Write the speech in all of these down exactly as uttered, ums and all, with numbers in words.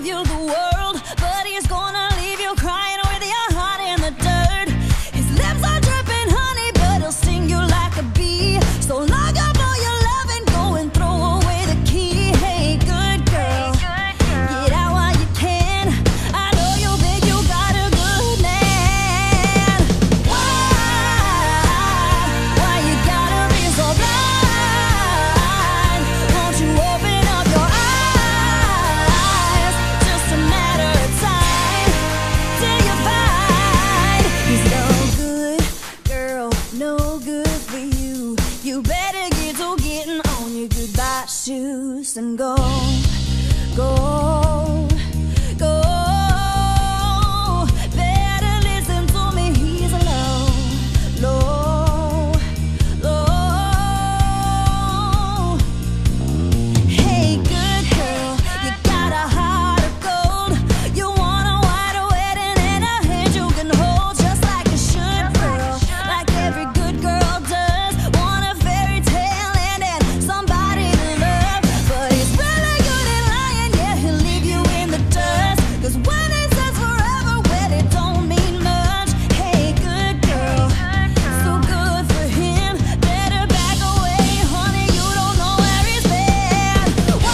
give you the world, but he's gonna leave you crying with your heart in the dirt. His lips are dripping honey, but he'll sting you like a bee. So lock up all your love and go and throw away the key. Hey, good girl, get out while you can. I know you think you got a good man. Why, why you gotta be so blind? Won't you open up your eyes? Just a matter of time till you find he's no good, girl, no good for you. You better get to getting on your goodbye shoes and go, go, go. Better listen to me, he's low, low, low. Hey, good girl, you got a heart of gold. You want a white wedding and a hand you can hold, just like a should girl, like every good girl does. Want a fairy tale and then somebody to love, but he's really good at lying. Yeah, he'll leave you in the dust. 'Cause when he says forever, well, it don't mean much. Hey, good girl, so good for him. Better back away, honey. You don't know where he's been.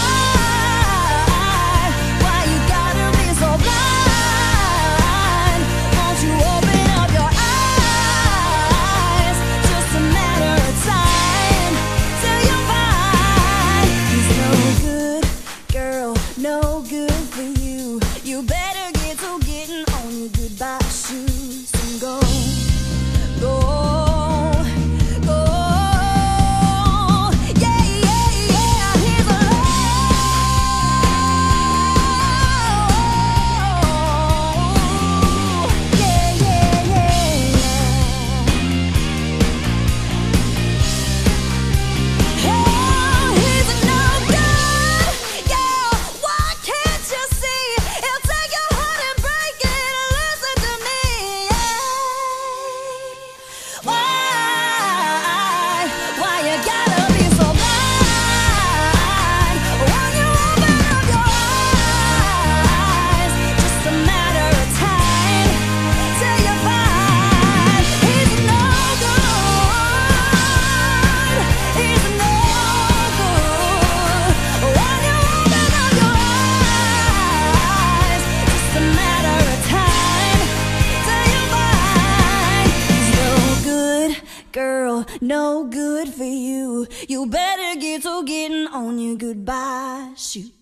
Why, why you gotta be so blind? Won't you open up your eyes? Just a matter of time till you find he's no good, girl, no good for you. You better get to getting on your goodbye shoes and go, go, go. Yeah, yeah, yeah, he's alone. Yeah, yeah, yeah, yeah. Oh, he's no good. Yeah, why can't you see? He'll take your heart and break it. Listen to me. Yeah. Why, why you gotta be so blind? When you open up your eyes, just a matter of time till you find he's no good. He's no good. When you open up your eyes, just a matter of time till you find he's no good, girl, no good for you. You better get to getting on your goodbye shoot.